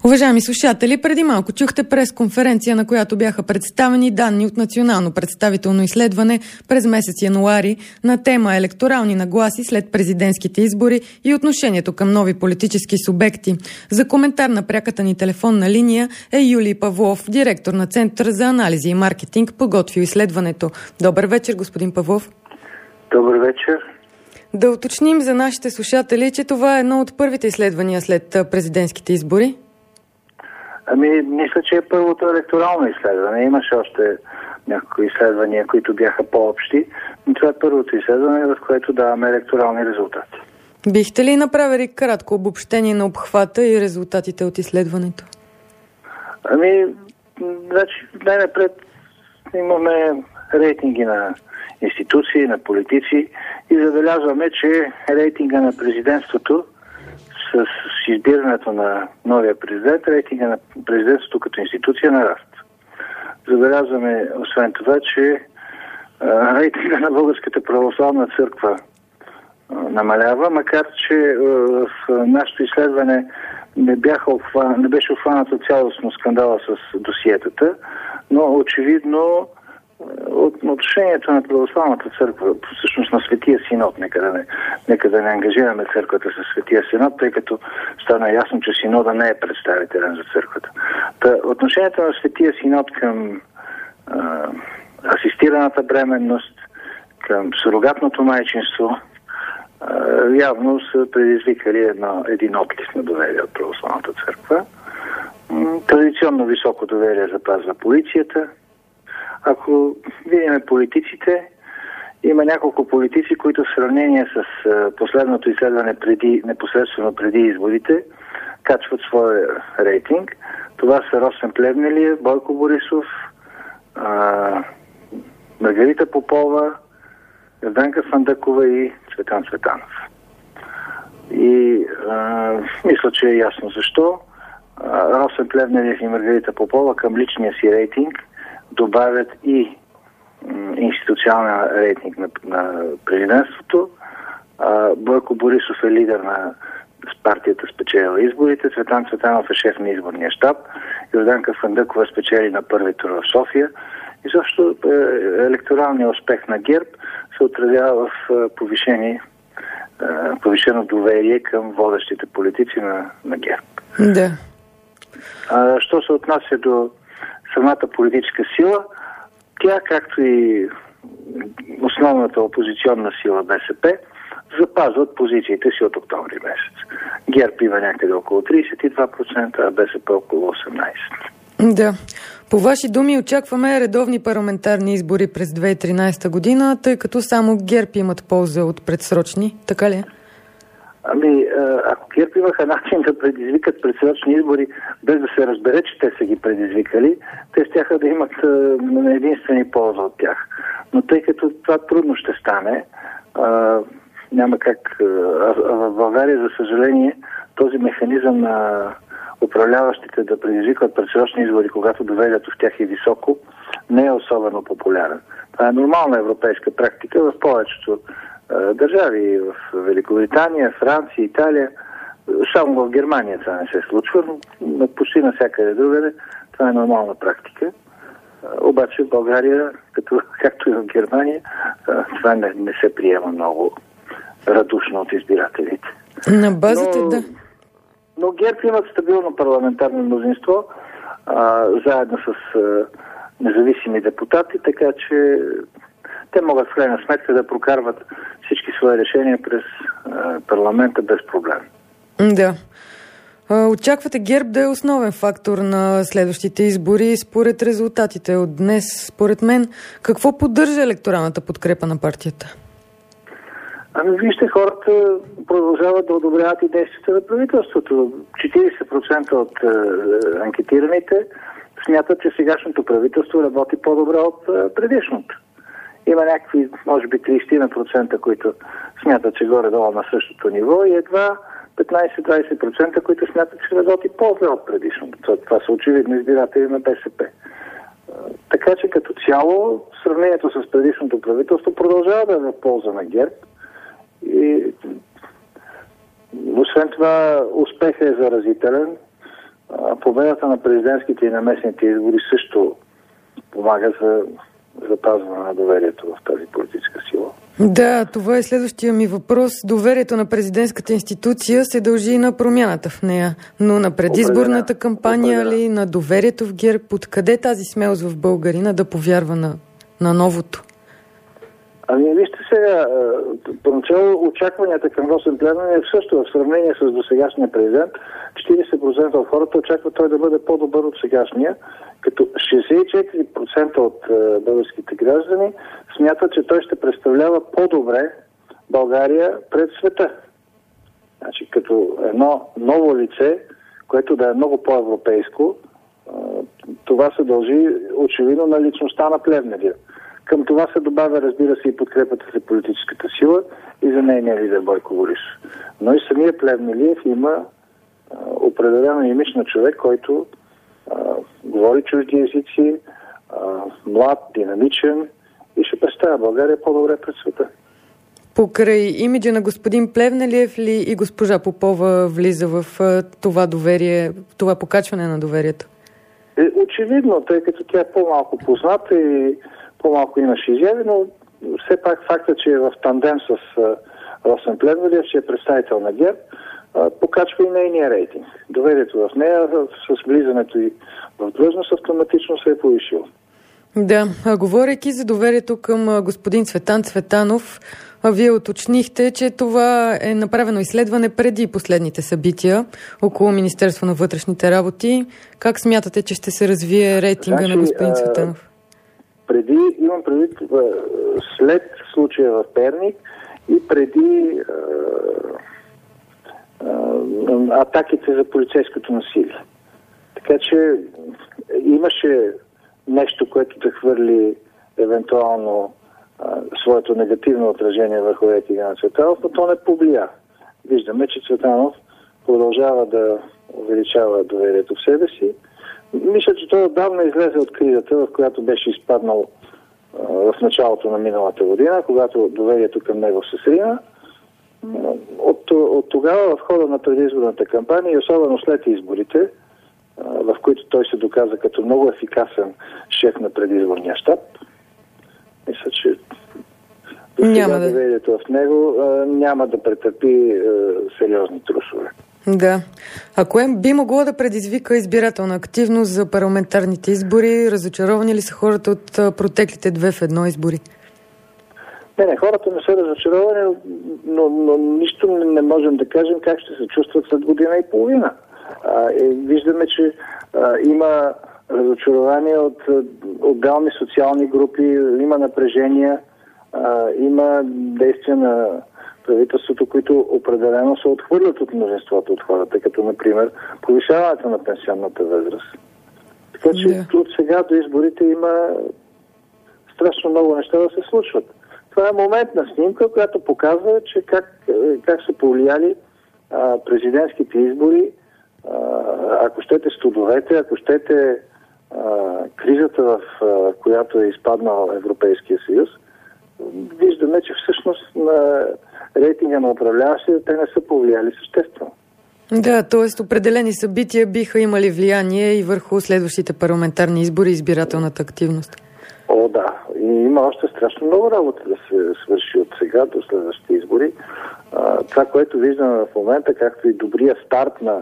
Уважаеми слушатели, преди малко чухте пресконференция, на която бяха представени данни от национално представително изследване през месец януари на тема електорални нагласи след президентските избори и отношението към нови политически субекти. За коментар на пряката ни телефонна линия е Юлий Павлов, директор на Център за анализи и маркетинг, подготвил изследването. Добър вечер, господин Павлов. Добър вечер. Да уточним за нашите слушатели, че това е едно от първите изследвания след президентските избори. Мисля, че е първото електорално изследване. Имаше още някои изследвания, които бяха по-общи, но това е първото изследване, в което даваме електорални резултати. Бихте ли направили кратко обобщение на обхвата и резултатите от изследването? Най-напред имаме рейтинги на институции, на политици и забелязваме, че рейтинга на президентството с избирането на новия президент, рейтинга на президентството като институция нараства. Забелязваме, освен това, че рейтинга на Българската православна църква намалява, макар че в нашето изследване не беше обхванато цялостно скандала с досиетата, но очевидно отношението на православната църква, всъщност на Светия Синод, нека да не ангажираме църквата с Светия Синод, тъй като стана ясно, че Синода не е представителен за църквата. Отношението на Светия Синод към асистираната бременност, към сурогатното майчинство, явно са предизвикали един отлив на доверие от православната църква. Традиционно високо доверие запазва полицията. Ако видим политиците, има няколко политици, които в сравнение с последното изследване непосредствено преди изборите, качват своя рейтинг. Това са Росен Плевнелиев, Бойко Борисов, Маргарита Попова, Йорданка Фандъкова и Цветан Цветанов. И мисля, че е ясно защо. Росен Плевнелиев и Маргарита Попова към личния си рейтинг добавят и институционален рейтинг на президентството. Бойко Борисов е лидер на партията, спечелила изборите. Цветан Цветанов е шеф на изборния щаб. Йорданка Фандъкова спечели на първи тур в София. И също електоралният успех на ГЕРБ се отразява в повишено доверие към водещите политици на ГЕРБ. Да. Що се отнася до самата политическа сила, тя, както и основната опозиционна сила БСП, запазват позициите си от октомври месец. ГЕРБ има някъде около 32%, а БСП около 18%. Да. По ваши думи очакваме редовни парламентарни избори през 2013 година, тъй като само ГЕРБ имат полза от предсрочни, така ли? Ако ГЕРБ имаха начин да предизвикат предсрочни избори, без да се разбере, че те са ги предизвикали, те щяха да имат единствени полза от тях. Но тъй като това трудно ще стане, няма как. В България, за съжаление, този механизъм на управляващите да предизвикват предсрочни избори, когато доверието в тях е високо, не е особено популярен. Това е нормална европейска практика в повечето държави, в Великобритания, Франция, Италия. Само в Германия това не се случва, но почти навсякъде другаде това е нормална практика. Обаче в България, както и в Германия, това не се приема много радушно от избирателите. На базата, да. Но ГЕРБ имат стабилно парламентарно мнозинство, заедно с независими депутати, така че те могат в крайна сметка да прокарват всички свои решения през парламента без проблем. Да. Очаквате ГЕРБ да е основен фактор на следващите избори според резултатите от днес. Според мен, какво поддържа електоралната подкрепа на партията? Вижте, хората продължават да одобряват и действията на правителството. 40% от анкетираните смятат, че сегашното правителство работи по-добре от предишното. Има някакви, може би 30%, които смятат, че горе-долу на същото ниво и едва 15-20%, които смятат, че работи по-зле от предишното. Това са очевидно избиратели на БСП. Така че като цяло сравнението с предишното правителство продължава да е в полза на ГЕРБ. И освен това успехът е заразителен. победата на президентските и на местните избори също помага за запазване на доверието в тази политическа сила. Да, това е следващия ми въпрос. Доверието на президентската институция се дължи на промяната в нея, но на предизборната кампания ли, на доверието в ГЕРБ, откъде тази смелост в българина да повярва на новото? Ами вижте сега, поначало очакванията към Росен Плевнелиев също в сравнение с досегашния президент, 40% от хората очакват той да бъде по-добър от сегашния, като 64% от българските граждани смятат, че той ще представлява по-добре България пред света. Значи като едно ново лице, което да е много по-европейско, това се дължи очевидно на личността на Плевнелиев. Към това се добавя, разбира се, и подкрепата за политическата сила и за нейния лидер Бойко Борисов. Но и самия Плевнелиев има определено имидж на човек, който говори чужди езици, млад, динамичен и ще представя България по-добре пред света. Покрай имиджа на господин Плевнелиев ли и госпожа Попова влиза в това доверие, това покачване на доверието? Очевидно, тъй като тя е по-малко позната и по-малко имаше изяви, но все пак факта, че е в тандем с Росен Плевнелиев, че е представител на ГЕРБ, покачва и нейния рейтинг. Доверието в нея с влизането и в длъжност автоматично се е повишило. Да, говорейки за доверието към господин Цветан Цветанов, вие уточнихте, че това е направено изследване преди последните събития около Министерство на вътрешните работи. Как смятате, че ще се развие рейтинга на господин Цветанов? Имам предвид след случая в Перник и преди атаките за полицейското насилие. Така че имаше нещо, което да хвърли евентуално своето негативно отражение върху рейтинга на Цветанов, но то не повлия. Виждаме, че Цветанов продължава да увеличава доверието в себе си. Мисля, че той отдавна излезе от кризата, в която беше изпаднал в началото на миналата година, когато доверието към него се срина. От тогава в хода на предизборната кампания и особено след изборите, в които той се доказа като много ефикасен шеф на предизборния щаб, мисля, че доверието в него няма да претърпи сериозни трусове. Да. А кое би могло да предизвика избирателна активност за парламентарните избори? Разочаровани ли са хората от протеклите 2 в 1 избори? Не, хората не са разочаровани, но нищо не можем да кажем как ще се чувстват след година и половина. Виждаме, че има разочарование от отделни социални групи, има напрежения, има действия на правителството, които определено се отхвърлят от множеството от хората, като например повишаването на пенсионната възраст. Така че от сега до изборите има страшно много неща да се случват. Това е моментна снимка, която показва, че как са повлияли президентските избори, ако щете студовете, ако щете кризата, в която е изпаднал Европейския съюз. Виждаме, че всъщност на рейтинга на управляващите те не са повлияли съществено. Да, т.е. определени събития биха имали влияние и върху следващите парламентарни избори и избирателната активност. О, да. И има още страшно много работа да се свърши от сега до следващите избори. Това, което виждаме в момента, както и добрия старт на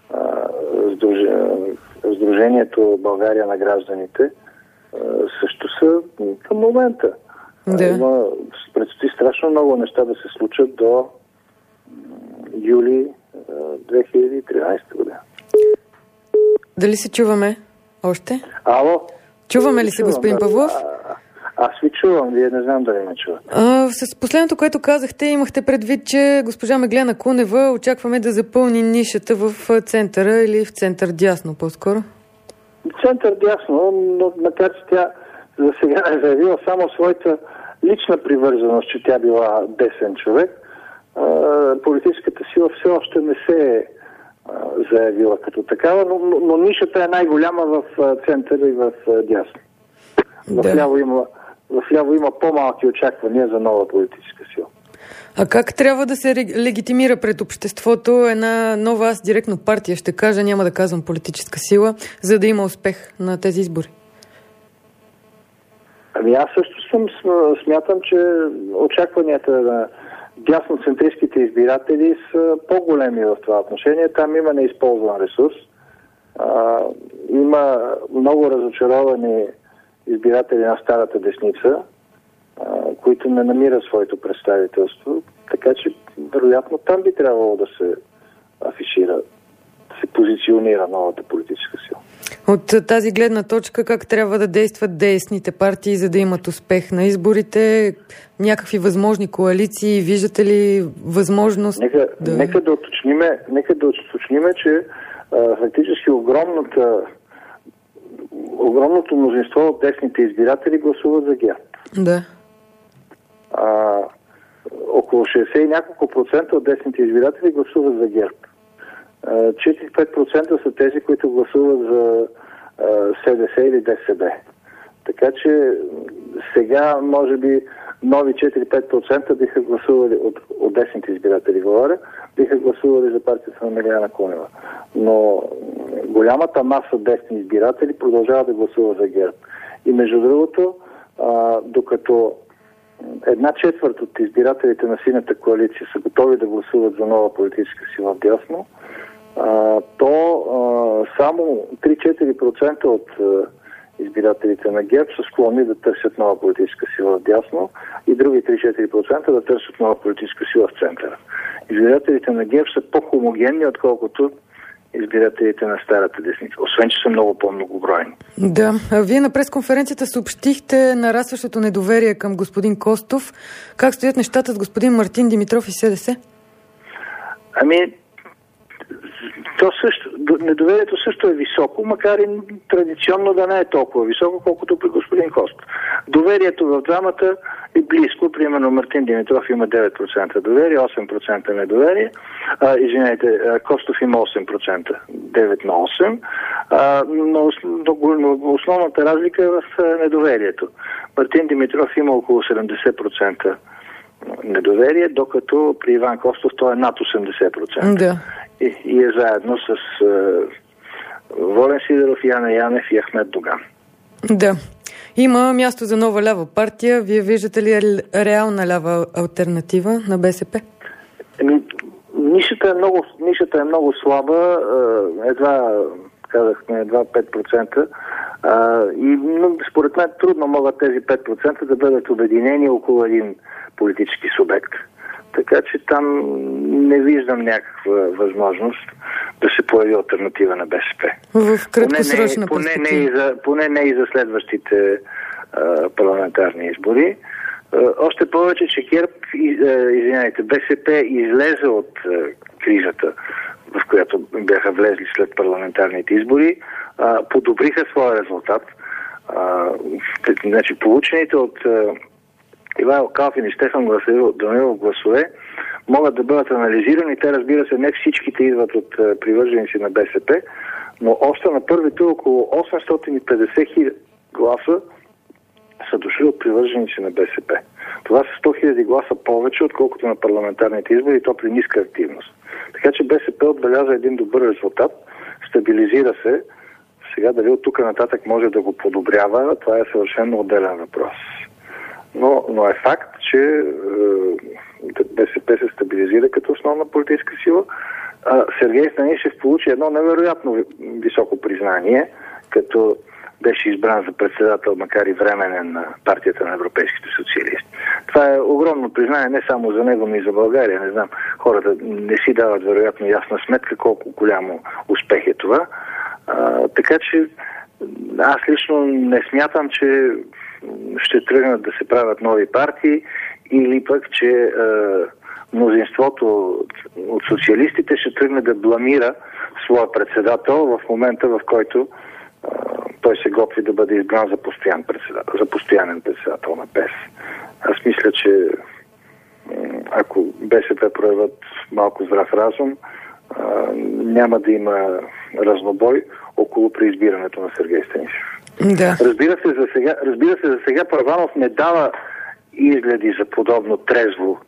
Сдружението България на гражданите, също са към момента. Да. Предстои страшно много неща да се случат до юли 2013 година. Дали се чуваме още? Ало? Чуваме ли се, господин Павлов? Аз ви чувам, вие не знам дали ме чувате. С последното, което казахте, имахте предвид, че госпожа Меглена Кунева очакваме да запълни нишата в центъра или в център дясно по-скоро? Център дясно, но макар че тя за сега е заявила само своята лична привързаност, че тя била десен човек, политическата сила все още не се е заявила като такава, но нишата е най-голяма в центъра и в дясно. Да. В ляво има по-малки очаквания за нова политическа сила. А как трябва да се легитимира пред обществото една нова, аз директно партия ще кажа, няма да казвам политическа сила, за да има успех на тези избори? Аз също смятам, че очакванията на дясноцентристските избиратели са по-големи в това отношение. Там има неизползван ресурс. Има много разочаровани избиратели на старата десница, които не намират своето представителство. Така че, вероятно, там би трябвало да се афишира, да се позиционира новата политическа сила. От тази гледна точка, как трябва да действат десните партии, за да имат успех на изборите? Някакви възможни коалиции? Виждате ли възможност? Нека да уточниме, че фактически огромното мнозинство от десните избиратели гласуват за ГЕРБ. Да. Около 60 и няколко процента от десните избиратели гласуват за ГЕРБ. 4-5% са тези, които гласуват за СДС или ДСБ. Така че сега, може би, нови 4-5% биха гласували от десните избиратели, биха гласували за партията на Меглена Кунева. Но голямата маса десни избиратели продължава да гласува за ГЕРБ. И между другото, докато 1/4 от избирателите на Синята коалиция са готови да гласуват за нова политическа сила вдясно, то само 3-4% от избирателите на ГЕРБ са склонни да търсят нова политическа сила вдясно и други 3-4% да търсят нова политическа сила в центъра. Избирателите на ГЕРБ са по-хомогенни, отколкото избирателите на старата десница, освен че са много по-многобройни. Да. Вие на пресконференцията съобщихте нарастващото недоверие към господин Костов. Как стоят нещата с господин Мартин Димитров и СДС? Недоверието също е високо, макар и традиционно да не е толкова високо, колкото при господин Костов. Доверието в двамата е близко. Примерно Мартин Димитров има 9% доверие, 8% недоверие. Костов има 8%, 9 на 8%. Но основната разлика е в недоверието. Мартин Димитров има около 70% недоверие, докато при Иван Костов той е над 80%. Да. И е заедно с Волен Сидеров, Яне Янев и Ахмед Доган. Да. Има място за нова лява партия. Вие виждате ли реална лява алтернатива на БСП? Нишата е много слаба. Едва 5%. И според мен трудно могат тези 5% да бъдат обединени около един политически субект. Така че там не виждам някаква възможност да се появи алтернатива на БСП. В краткосрочна перспектива. Поне не и за следващите парламентарни избори. Още повече, че БСП излезе от кризата, в която бяха влезли след парламентарните избори, подобриха своя резултат. Значи, получените от Ивайло Калфин и Стефан Данаилов гласове могат да бъдат анализирани. Те, разбира се, не всичките идват от привърженици на БСП, но още на първите около 850 хиляди гласа са дошли от привърженици на БСП. Това са 100 хиляди гласа повече, отколкото на парламентарните избори, и то при ниска активност. Така че БСП отбеляза един добър резултат, стабилизира се. Сега дали от тук нататък може да го подобрява, това е съвършено отделен въпрос. Но е факт, че БСП се стабилизира като основна политическа сила. Сергей Станишев получи едно невероятно високо признание, като беше избран за председател, макар и временен, на партията на европейските социалисти. Това е огромно признание не само за него, но и за България. Не знам, хората не си дават вероятно ясна сметка колко голямо успех е това. Така че аз лично не смятам, че ще тръгнат да се правят нови партии или пък, че мнозинството от социалистите ще тръгне да бламира своя председател в момента, в който той се готви да бъде избран за постоянен председател на ПЕС. Аз мисля, че ако БСП проявят малко здрав разум, няма да има разнобой около преизбирането на Сергей Станишев. Да. Разбира се, за сега Първанов не дава изгледи за подобно трезво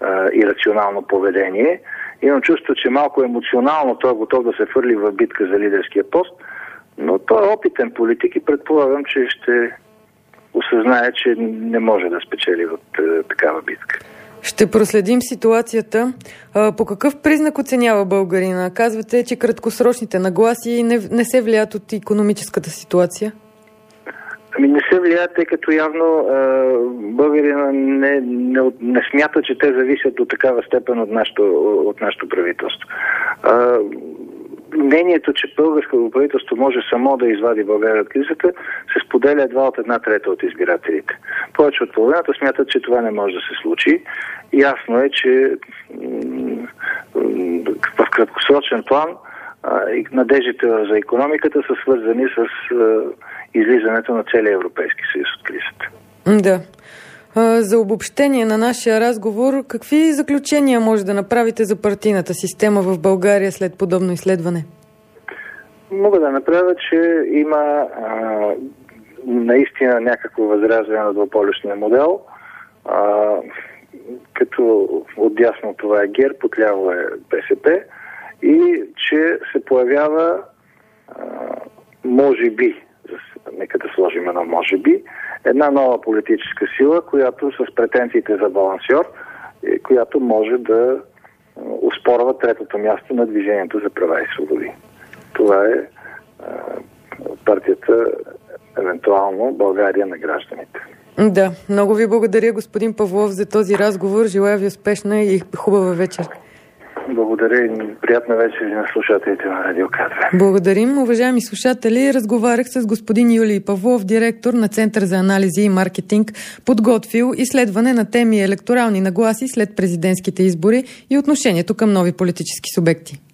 ирационално поведение. Имам чувство, че малко емоционално той е готов да се фърли в битка за лидерския пост, но той е опитен политик и предполагам, че ще осъзнае, че не може да спечели от такава битка. Ще проследим ситуацията. По какъв признак оценява българина? Казвате, че краткосрочните нагласи не се влияят от икономическата ситуация? Не се влияят, тъй като явно българина не смята, че те зависят до такава степен от нашето правителство. Мнението, че българското правителство може само да извади България от кризата, се споделя едва от 1/3 от избирателите. Повече от половината смятат, че това не може да се случи. Ясно е, че в краткосрочен план надеждите за икономиката са свързани с излизането на целия Европейски съюз от кризата. Да. За обобщение на нашия разговор, какви заключения може да направите за партийната система в България след подобно изследване? Мога да направя, че има наистина някакво възраждане на двуполюсния модел, като отдясно това е ГЕРБ, отляво е БСП, и че се появява може би, нека да сложим едно може би, една нова политическа сила, която с претенциите за балансьор, която може да оспорва третото място на Движението за права и свободи. Това е партията, евентуално, България на гражданите. Да, много ви благодаря, господин Павлов, за този разговор. Желая ви успешна и хубава вечер. Благодаря и приятна вечер на слушателите на Радио К2. Благодарим. Уважаеми слушатели, разговарях с господин Юлий Павлов, директор на Център за анализи и маркетинг, подготвил изследване на теми електорални нагласи след президентските избори и отношението към нови политически субекти.